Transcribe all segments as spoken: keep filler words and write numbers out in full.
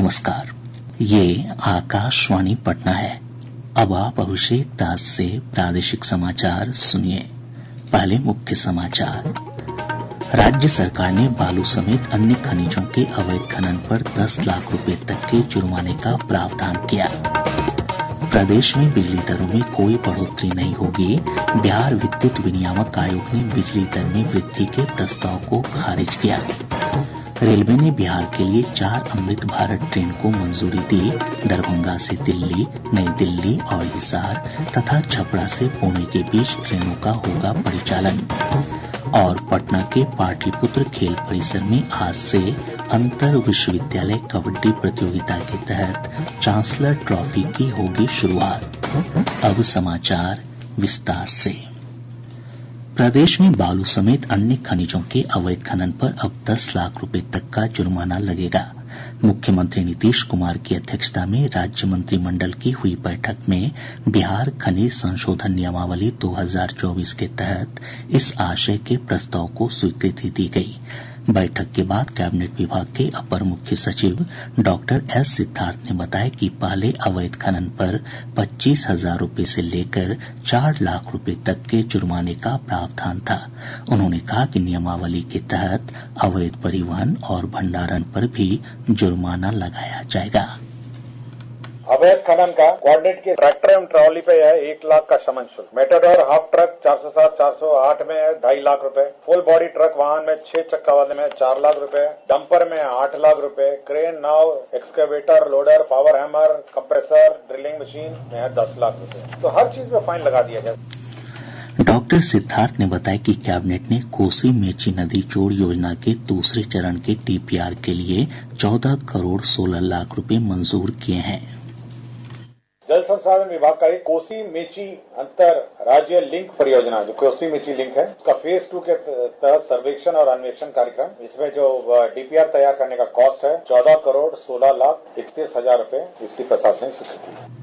नमस्कार, ये आकाशवाणी पटना है। अब आप अभिषेक दास से प्रादेशिक समाचार सुनिए। पहले मुख्य समाचार। राज्य सरकार ने बालू समेत अन्य खनिजों के अवैध खनन पर दस लाख रुपए तक के जुर्माने का प्रावधान किया। प्रदेश में बिजली दरों में कोई बढ़ोतरी नहीं होगी। बिहार विद्युत विनियामक आयोग ने बिजली दर में वृद्धि के प्रस्ताव को खारिज किया। रेलवे ने बिहार के लिए चार अमृत भारत ट्रेन को मंजूरी दी। दरभंगा से दिल्ली, नई दिल्ली और हिसार तथा छपरा से पुणे के बीच ट्रेनों का होगा परिचालन। और पटना के पाटलिपुत्र खेल परिसर में आज से अंतर विश्वविद्यालय कबड्डी प्रतियोगिता के तहत चांसलर ट्रॉफी की होगी शुरुआत। अब समाचार विस्तार से। प्रदेश में बालू समेत अन्य खनिजों के अवैध खनन पर अब दस लाख रुपए तक का जुर्माना लगेगा। मुख्यमंत्री नीतीश कुमार की अध्यक्षता में राज्य मंत्रिमंडल की हुई बैठक में बिहार खनिज संशोधन नियमावली दो हज़ार चौबीस के तहत इस आशय के प्रस्ताव को स्वीकृति दी गई। बैठक के बाद कैबिनेट विभाग के अपर मुख्य सचिव डॉक्टर एस सिद्धार्थ ने बताया कि पहले अवैध खनन पर पच्चीस हजार रूपये से लेकर चार लाख रुपए तक के जुर्माने का प्रावधान था। उन्होंने कहा कि नियमावली के तहत अवैध परिवहन और भंडारण पर भी जुर्माना लगाया जाएगा। अवैध खनन का कोऑर्डिनेट के ट्रैक्टर एवं ट्रॉली पे है एक लाख का समन शुल्क। मेटाडोर हाफ ट्रक चार सौ सात चार सौ आठ में है ढाई लाख रुपए। फुल बॉडी ट्रक वाहन में छह चक्का वाले में चार लाख रुपए। डंपर में आठ लाख रुपए। क्रेन, नाव, excavator, loader, power hammer, compressor, drilling machine में है दस लाख रुपए। तो हर चीज में फाइन लगा दिया जाए। डॉक्टर सिद्धार्थ ने बताया कि कैबिनेट ने कोसी मेची नदी जोड़ योजना के दूसरे चरण के टीपीआर के लिए चौदह करोड़ सोलह लाख रुपए मंजूर किए हैं। जल संसाधन विभाग का एक कोसी मेची अंतर राज्य लिंक परियोजना जो कोसी मेची लिंक है उसका फेज टू के तहत सर्वेक्षण और अन्वेषण कार्यक्रम, इसमें जो डीपीआर तैयार करने का कॉस्ट है चौदह करोड़ सोलह लाख इकतीस हजार रूपये, इसकी प्रशासनिक स्वीकृति है।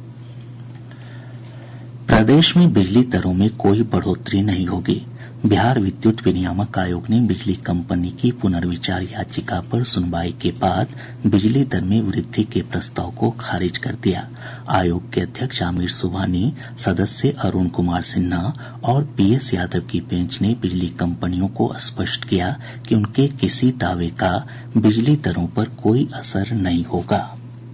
प्रदेश में बिजली दरों में कोई बढ़ोतरी नहीं होगी। बिहार विद्युत विनियामक आयोग ने बिजली कंपनी की पुनर्विचार याचिका पर सुनवाई के बाद बिजली दर में वृद्धि के प्रस्ताव को खारिज कर दिया। आयोग के अध्यक्ष आमिर सुबहानी, सदस्य अरुण कुमार सिन्हा और पीएस यादव की बेंच ने बिजली कंपनियों को स्पष्ट किया कि उनके किसी दावे का बिजली दरों पर कोई असर नहीं होगा।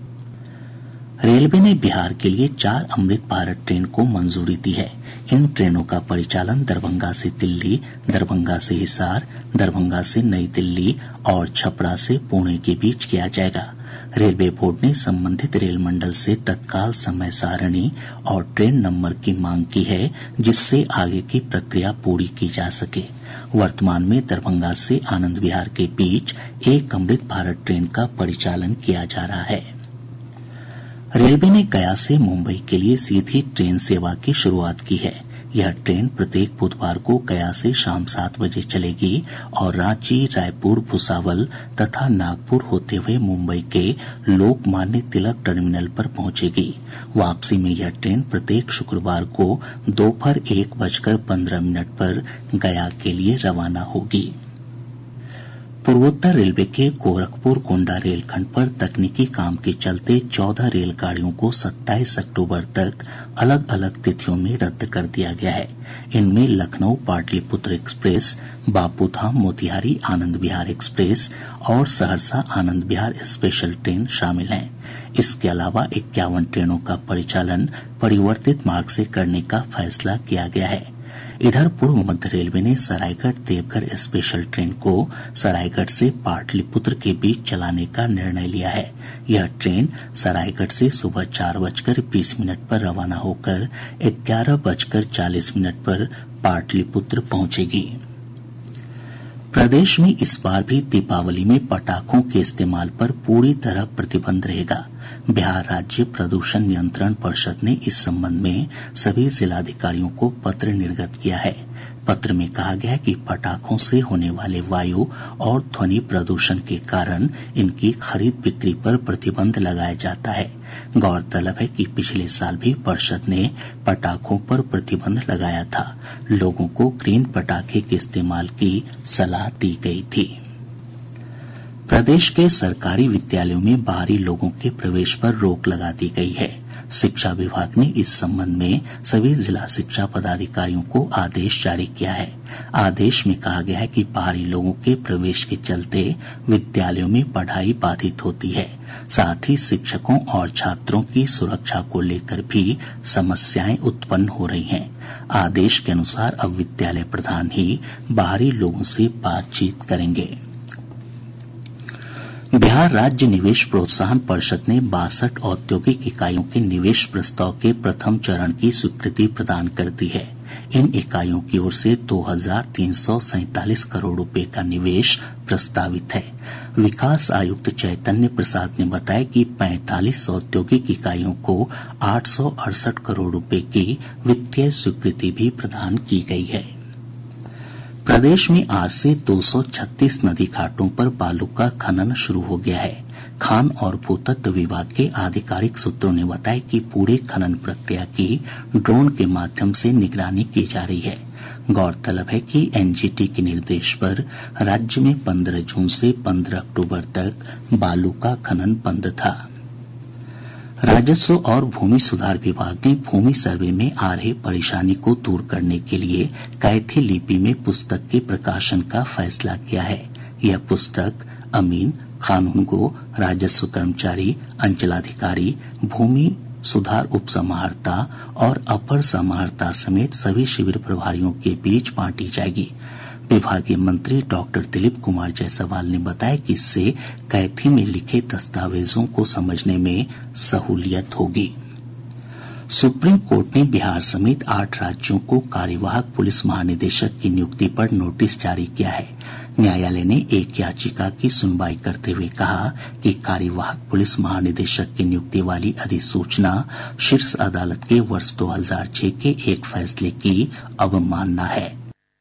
रेलवे ने बिहार के लिए चार अमृत भारत ट्रेन को मंजूरी दी है। इन ट्रेनों का परिचालन दरभंगा से दिल्ली, दरभंगा से हिसार, दरभंगा से नई दिल्ली और छपरा से पुणे के बीच किया जाएगा। रेलवे बोर्ड ने संबंधित रेल मंडल से तत्काल समय सारणी और ट्रेन नंबर की मांग की है, जिससे आगे की प्रक्रिया पूरी की जा सके। वर्तमान में दरभंगा से आनंद विहार के बीच एक अमृत भारत ट्रेन का परिचालन किया जा रहा है। रेलवे ने गया से मुंबई के लिए सीधी ट्रेन सेवा की शुरुआत की है। यह ट्रेन प्रत्येक बुधवार को गया से शाम सात बजे चलेगी और रांची, रायपुर, भुसावल तथा नागपुर होते हुए मुंबई के लोकमान्य तिलक टर्मिनल पर पहुंचेगी। वापसी में यह ट्रेन प्रत्येक शुक्रवार को दोपहर एक बजकर पंद्रह मिनट पर गया के लिए रवाना होगी। पूर्वोत्तर रेलवे के गोरखपुर गोंडा रेलखंड पर तकनीकी काम के चलते चौदह रेलगाड़ियों को सत्ताईस अक्टूबर तक अलग अलग तिथियों में रद्द कर दिया गया है। इनमें लखनऊ पाटलिपुत्र एक्सप्रेस, बापूधाम मोतिहारी आनंद विहार एक्सप्रेस और सहरसा आनंद विहार स्पेशल ट्रेन शामिल हैं। इसके अलावा इक्यावन ट्रेनों का परिचालन परिवर्तित मार्ग से करने का फैसला किया गया है। इधर पूर्व मध्य रेलवे ने सरायगढ़ देवघर स्पेशल ट्रेन को सरायगढ़ से पाटलिपुत्र के बीच चलाने का निर्णय लिया है। यह ट्रेन सरायगढ़ से सुबह चार बजकर बीस मिनट पर रवाना होकर ग्यारह बजकर चालीस मिनट पर पाटलिपुत्र पहुंचेगी। प्रदेश में इस बार भी दीपावली में पटाखों के इस्तेमाल पर पूरी तरह प्रतिबंध रहेगा। बिहार राज्य प्रदूषण नियंत्रण परिषद ने इस संबंध में सभी जिलाधिकारियों को पत्र निर्गत किया है। पत्र में कहा गया है कि पटाखों से होने वाले वायु और ध्वनि प्रदूषण के कारण इनकी खरीद बिक्री पर प्रतिबंध लगाया जाता है। गौरतलब है कि पिछले साल भी परिषद ने पटाखों पर प्रतिबंध लगाया था। लोगों को ग्रीन पटाखे के इस्तेमाल की सलाह दी गई थी। प्रदेश के सरकारी विद्यालयों में बाहरी लोगों के प्रवेश पर रोक लगा दी गई है। शिक्षा विभाग ने इस संबंध में सभी जिला शिक्षा पदाधिकारियों को आदेश जारी किया है। आदेश में कहा गया है कि बाहरी लोगों के प्रवेश के चलते विद्यालयों में पढ़ाई बाधित होती है। साथ ही शिक्षकों और छात्रों की सुरक्षा को लेकर भी समस्याएं उत्पन्न हो रही हैं। आदेश के अनुसार अब विद्यालय प्रधान ही बाहरी लोगों से बातचीत करेंगे। बिहार राज्य निवेश प्रोत्साहन परिषद ने बासठ औद्योगिक इकाइयों के निवेश प्रस्ताव के प्रथम चरण की स्वीकृति प्रदान कर दी है। इन इकाइयों की ओर से दो हजार तीन सौ सैंतालीस करोड़ रुपए का निवेश प्रस्तावित है। विकास आयुक्त चैतन्य प्रसाद ने बताया कि पैंतालीस औद्योगिक इकाइयों को आठ सौ अड़सठ करोड़ रुपए की वित्तीय स्वीकृति भी प्रदान की गई है। प्रदेश में आज से दो सौ छत्तीस नदी घाटों पर बालू का खनन शुरू हो गया है। खान और भूतत्व विभाग के आधिकारिक सूत्रों ने बताया कि पूरे खनन प्रक्रिया की ड्रोन के माध्यम से निगरानी की जा रही है। गौरतलब है कि एनजीटी के निर्देश पर राज्य में पंद्रह जून से पंद्रह अक्टूबर तक बालू का खनन बंद था। राजस्व और भूमि सुधार विभाग ने भूमि सर्वे में आ रही परेशानी को दूर करने के लिए कैथी लिपि में पुस्तक के प्रकाशन का फैसला किया है। यह पुस्तक अमीन, कानूनगो, राजस्व कर्मचारी, अंचलाधिकारी, भूमि सुधार उप समाहर्ता और अपर समाहर्ता समेत सभी शिविर प्रभारियों के बीच बांटी जाएगी। विभागीय मंत्री डॉक्टर दिलीप कुमार जायसवाल ने बताया कि इससे कैथी में लिखे दस्तावेजों को समझने में सहूलियत होगी। सुप्रीम कोर्ट ने बिहार समेत आठ राज्यों को कार्यवाहक पुलिस महानिदेशक की नियुक्ति पर नोटिस जारी किया है। न्यायालय ने एक याचिका की सुनवाई करते हुए कहा कि कार्यवाहक पुलिस महानिदेशक की नियुक्ति वाली अधिसूचना शीर्ष अदालत के वर्ष दो हजार छह के एक फैसले की अवमानना है।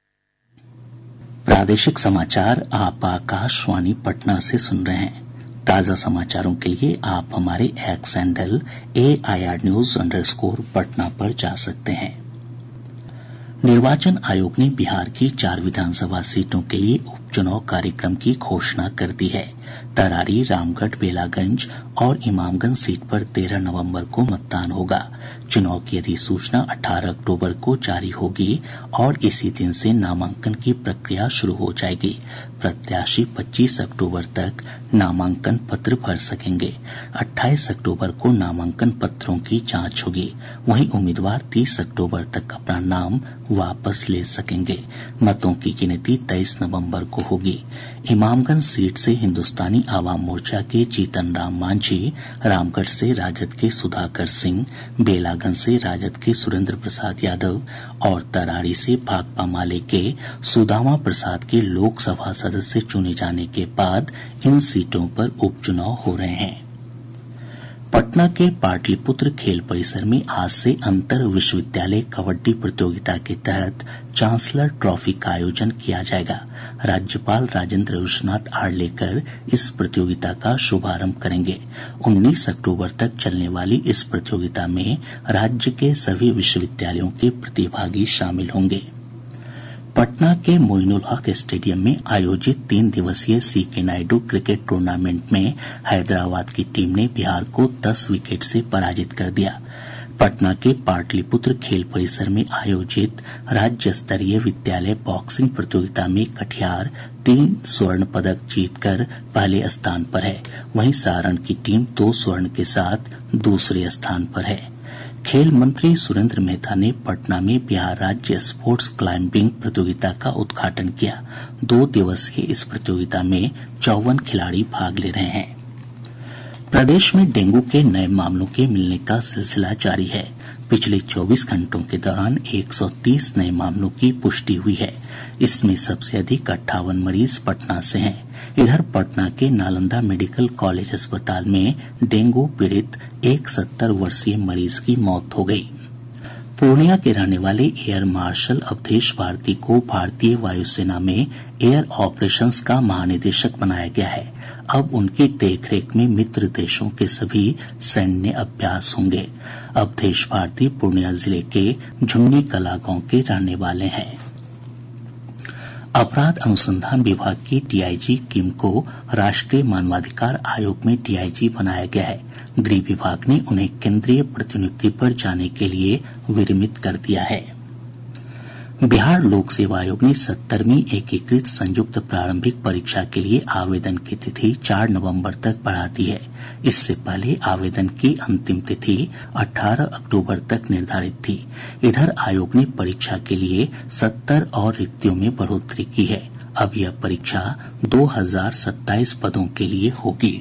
प्रादेशिक समाचार आप आकाशवाणी पटना से सुन रहे हैं। ताज़ा समाचारों के लिए आप हमारे X handle A I R news underscore Patna पर जा सकते हैं। निर्वाचन आयोग ने बिहार की चार विधानसभा सीटों के लिए उपचुनाव कार्यक्रम की घोषणा कर दी है। तरारी, रामगढ़, बेलागंज और इमामगंज सीट पर तेरह नवंबर को मतदान होगा। चुनाव की अधिसूचना अठारह अक्टूबर को जारी होगी और इसी दिन से नामांकन की प्रक्रिया शुरू हो जाएगी। प्रत्याशी पच्चीस अक्टूबर तक नामांकन पत्र भर सकेंगे। अट्ठाईस अक्टूबर को नामांकन पत्रों की जांच होगी। वहीं उम्मीदवार तीस अक्टूबर तक अपना नाम वापस ले सकेंगे। मतों की गिनती तेईस नवंबर को होगी। इमामगंज सीट से हिन्दुस्तानी आवाम मोर्चा के जीतन राम मांझी, रामगढ़ से राजद के सुधाकर सिंह, बेलागंज से राजद के सुरेंद्र प्रसाद यादव और तरारी से भाकपा माले के सुदामा प्रसाद के लोकसभा सदस्य चुने जाने के बाद इन सीटों पर उपचुनाव हो रहे हैं। पटना के पाटलिपुत्र खेल परिसर में आज से अंतर विश्वविद्यालय कबड्डी प्रतियोगिता के तहत चांसलर ट्रॉफी का आयोजन किया जाएगा। राज्यपाल राजेंद्र विश्वनाथ आर्लेकर इस प्रतियोगिता का शुभारंभ करेंगे। उन्नीस अक्टूबर तक चलने वाली इस प्रतियोगिता में राज्य के सभी विश्वविद्यालयों के प्रतिभागी शामिल होंगे। पटना के मोइनुल हक स्टेडियम में आयोजित तीन दिवसीय सी के नायडू क्रिकेट टूर्नामेंट में हैदराबाद की टीम ने बिहार को दस विकेट से पराजित कर दिया। पटना के पाटलिपुत्र खेल परिसर में आयोजित राज्य स्तरीय विद्यालय बॉक्सिंग प्रतियोगिता में कटिहार तीन स्वर्ण पदक जीतकर पहले स्थान पर है। वहीं सारण की टीम दो स्वर्ण के साथ दूसरे स्थान पर है। खेल मंत्री सुरेंद्र मेहता ने पटना में बिहार राज्य स्पोर्ट्स क्लाइंबिंग प्रतियोगिता का उद्घाटन किया। दो दिवसीय इस प्रतियोगिता में चौवन खिलाड़ी भाग ले रहे हैं। प्रदेश में डेंगू के नए मामलों के मिलने का सिलसिला जारी है। पिछले चौबीस घंटों के दौरान एक सौ तीस नए मामलों की पुष्टि हुई है। इसमें सबसे अधिक अट्ठावन मरीज पटना से हैं। इधर पटना के नालंदा मेडिकल कॉलेज अस्पताल में डेंगू पीड़ित एक सत्तर वर्षीय मरीज की मौत हो गई। पूर्णिया के रहने वाले एयर मार्शल अवधेश भारती को भारतीय वायुसेना में एयर ऑपरेशंस का महानिदेशक बनाया गया है। अब उनकी देखरेख में मित्र देशों के सभी सैन्य अभ्यास होंगे। अवधेश भारती पूर्णिया जिले के झुन्नी कला गांव के रहने वाले हैं। अपराध अनुसंधान विभाग की डीआईजी किम को राष्ट्रीय मानवाधिकार आयोग में डीआईजी बनाया गया है। गृह विभाग ने उन्हें केंद्रीय प्रतिनियुक्ति पर जाने के लिए विरमित कर दिया है। बिहार लोक सेवा आयोग ने सत्तरवीं एकीकृत संयुक्त प्रारंभिक परीक्षा के लिए आवेदन की तिथि चार नवंबर तक बढ़ा दी है। इससे पहले आवेदन की अंतिम तिथि अठारह अक्टूबर तक निर्धारित थी। इधर आयोग ने परीक्षा के लिए सत्तर और रिक्तियों में बढ़ोतरी की है। अब यह परीक्षा दो हजार सत्ताईस पदों के लिए होगी।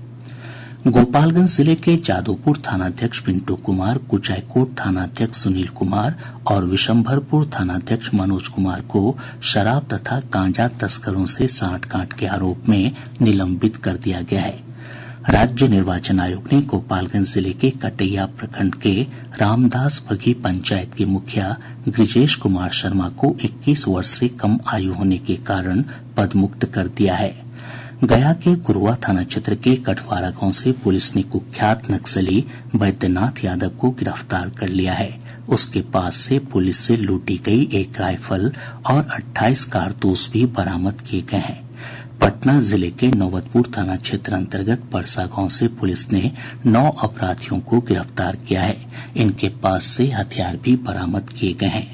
गोपालगंज जिले के जादवपुर थानाध्यक्ष पिंटू कुमार, कुचायकोट थानाध्यक्ष सुनील कुमार और विशंभरपुर थानाध्यक्ष मनोज कुमार को शराब तथा गांजा तस्करों से सांठगांठ के आरोप में निलंबित कर दिया गया है। राज्य निर्वाचन आयोग ने गोपालगंज जिले के कटैया प्रखंड के रामदास बघी पंचायत के मुखिया ब्रिजेश कुमार शर्मा को इक्कीस वर्ष से कम आयु होने के कारण पदमुक्त कर दिया है। गया के गुरुआ थाना क्षेत्र के कटवारा गांव से पुलिस ने कुख्यात नक्सली बैद्यनाथ यादव को गिरफ्तार कर लिया है। उसके पास से पुलिस से लूटी गई एक राइफल और अट्ठाईस कारतूस भी बरामद किए गए हैं। पटना जिले के नौबतपुर थाना क्षेत्र अंतर्गत परसा गांव से पुलिस ने नौ अपराधियों को गिरफ्तार किया है। इनके पास से हथियार भी बरामद किए गए हैं।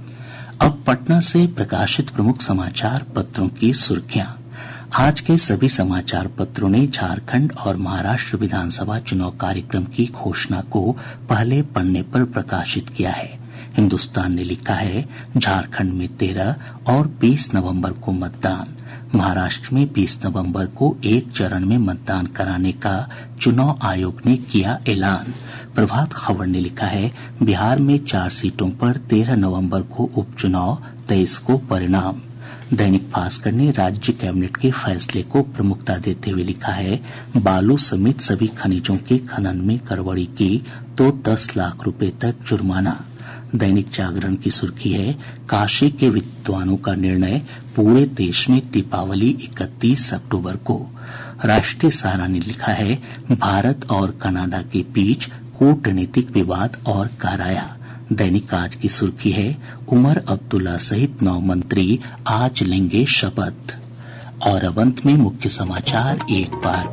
अब पटना से प्रकाशित प्रमुख समाचार पत्रों की सुर्खियां। आज के सभी समाचार पत्रों ने झारखंड और महाराष्ट्र विधानसभा चुनाव कार्यक्रम की घोषणा को पहले पन्ने पर प्रकाशित किया है। हिन्दुस्तान ने लिखा है झारखंड में तेरह और बीस नवंबर को मतदान, महाराष्ट्र में बीस नवंबर को एक चरण में मतदान कराने का चुनाव आयोग ने किया ऐलान। प्रभात खबर ने लिखा है बिहार में चार सीटों पर तेरह नवंबर को उपचुनाव, तेईस को परिणाम। दैनिक भास्कर ने राज्य कैबिनेट के फैसले को प्रमुखता देते हुए लिखा है बालू समेत सभी खनिजों के खनन में गड़बड़ी की तो दस लाख रुपए तक जुर्माना। दैनिक जागरण की सुर्खी है काशी के विद्वानों का निर्णय, पूरे देश में दीपावली इकतीस अक्टूबर को। राष्ट्रीय सहारा ने लिखा है भारत और कनाडा के बीच कूटनीतिक विवाद और गहराया। दैनिक आज की सुर्खी है उमर अब्दुल्ला सहित नौ मंत्री आज लेंगे शपथ। और अब अंत में मुख्य समाचार एक बार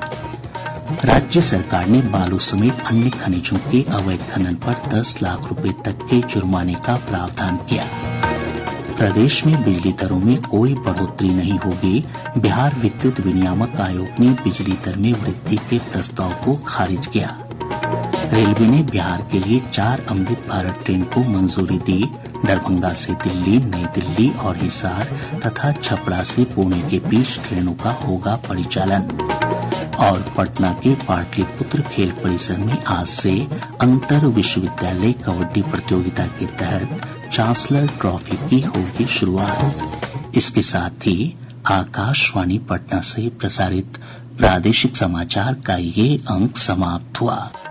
फिर। राज्य सरकार ने बालू समेत अन्य खनिजों के अवैध खनन पर दस लाख रुपए तक के जुर्माने का प्रावधान किया। प्रदेश में बिजली दरों में कोई बढ़ोतरी नहीं होगी। बिहार विद्युत विनियामक आयोग ने बिजली दर में वृद्धि के प्रस्ताव को खारिज किया। रेलवे ने बिहार के लिए चार अमृत भारत ट्रेन को मंजूरी दी। दरभंगा से दिल्ली, नई दिल्ली और हिसार तथा छपरा से पुणे के बीच ट्रेनों का होगा परिचालन। और पटना के पाटलिपुत्र खेल परिसर में आज से अंतर विश्वविद्यालय कबड्डी प्रतियोगिता के तहत चांसलर ट्रॉफी की होगी शुरुआत। इसके साथ ही आकाशवाणी पटना से प्रसारित प्रादेशिक समाचार का ये अंक समाप्त हुआ।